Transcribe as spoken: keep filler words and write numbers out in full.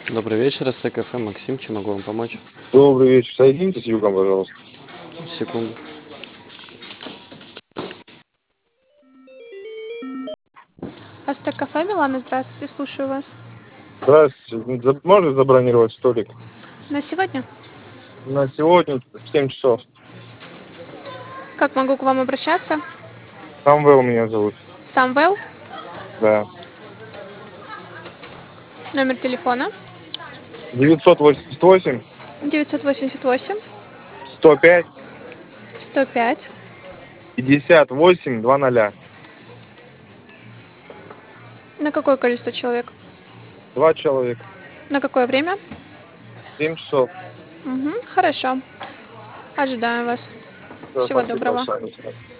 Добрый вечер, СТ кафе, Максим, чем могу вам помочь? Добрый вечер. Соедините с Югом, пожалуйста. Секунду. Астек кафе, Милана, здравствуйте, слушаю вас. Здравствуйте. За- Можно забронировать столик? На сегодня? На сегодня в семь часов. Как могу к вам обращаться? Самвел меня зовут. Самвел? Да. Номер телефона? девятьсот восемьдесят восемь девятьсот восемьдесят восемь сто пять сто пять. пятьдесят восемь два ноля. На какое количество человек? Два человека. На какое время? Семь часов. Угу, хорошо. Ожидаю вас. Всё, Всего спасибо доброго. большое.